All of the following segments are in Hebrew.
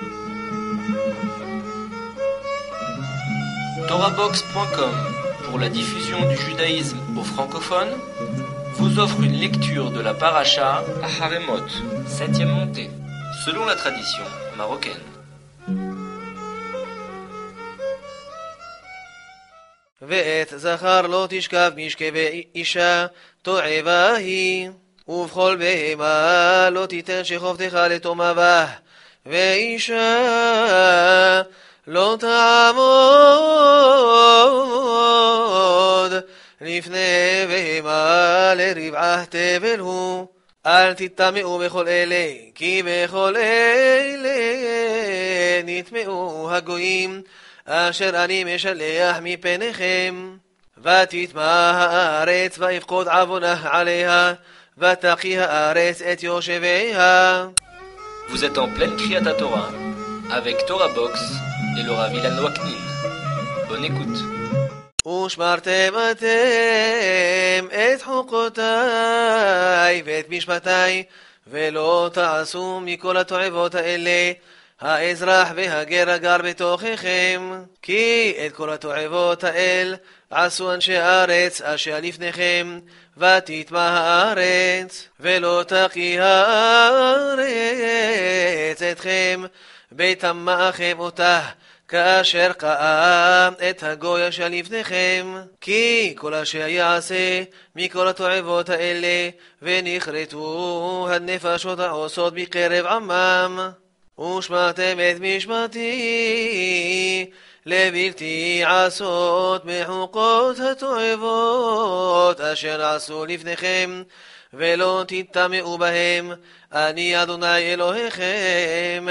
Torahbox.com, pour la diffusion du judaïsme aux francophones, vous offre une lecture de la paracha Aharemot, 7e montée, selon la tradition marocaine. ואת זכר לא תשכב משכב אישה תועבה היא, ובכל בהמה לא תיתן שחובתך לתומה בה, ואישה לא תעמוד לפני בהמה לרבעה תבל הוא. אל תטמאו בכל אלה, כי בכל אלה נטמאו הגויים, אשר אני משלח מפניכם. ותטמא הארץ ויפקוד עוונה עליה, ותקיא הארץ את יושביה. Vous êtes en pleine Kriyat Torah avec Torah Box et le Rav Ilan Waknin. Bonne écoute. ושמרתם אתם את חוקותיי ואת משפטיי, ולא תעשו מכל התועבות האלה האזרח והגר הגר בתוככם, כי את כל התועבות האל עשו אנשי הארץ אשר לפניכם, ותטמא הארץ ולא תקיא הארץ אתכם, בטמאכם אותה כאשר קאם את הגוי אשר לפניכם. כי כל אשר יעשה מכל התועבות האלה ונכרתו הנפשות העושות בקרב עמם, ושמעתם את משפטי לבלתי עשות מחוקות התועבות אשר עשו לפניכם, ולא תטמאו בהם, אני אדוני אלוהיכם.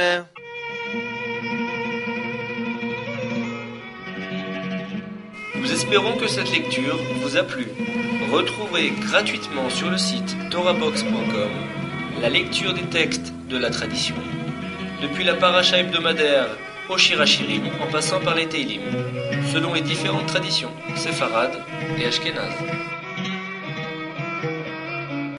Nous espérons que cette lecture vous a plu. Retrouvez gratuitement sur le site torahbox.com la lecture des textes de la tradition, depuis la paracha hebdomadaire au Shir HaShirim en passant par les Teilim, selon les différentes traditions séfarades et ashkénazes.